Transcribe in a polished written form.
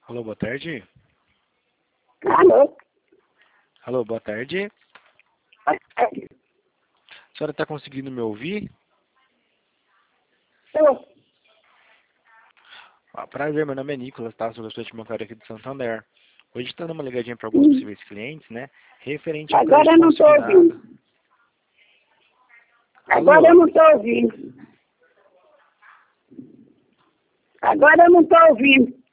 Alô, boa tarde. Alô? Alô, boa tarde. Boa tarde. A senhora está conseguindo me ouvir? Tô. Prazer, meu nome é Nicolas, tá? Sou gestor de bancário aqui de Santander. Hoje está dando uma ligadinha para alguns possíveis clientes, né? Referente ao Agora eu crédito não estou consignado. ouvindo. Agora eu Alô? não estou ouvindo. Agora eu não estou ouvindo.